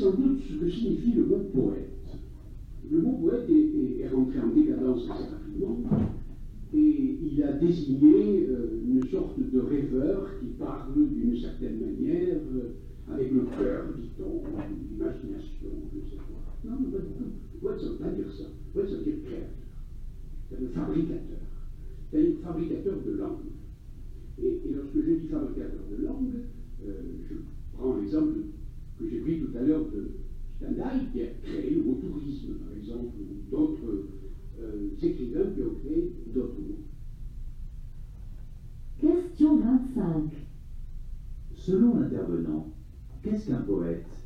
sans doute ce que signifie le mot poète. Le mot poète est rentré en décadence assez rapidement, et il a désigné une sorte de rêveur qui parle d'une certaine manière, avec le cœur, dit-on, l'imagination, je ne sais quoi. Non, pas du tout. Poète, ça ne veut pas dire ça. Poète, ça veut dire créateur. C'est-à-dire fabricateur. C'est-à-dire fabricateur de langue. Et lorsque je dis fabricateur de langue, je prends l'exemple que j'ai pris tout à l'heure de Stendhal, qui a créé le mot tourisme, par exemple, ou d'autres écrivains qui ont créé d'autres mots. Question 25. Selon l'intervenant, qu'est-ce qu'un poète?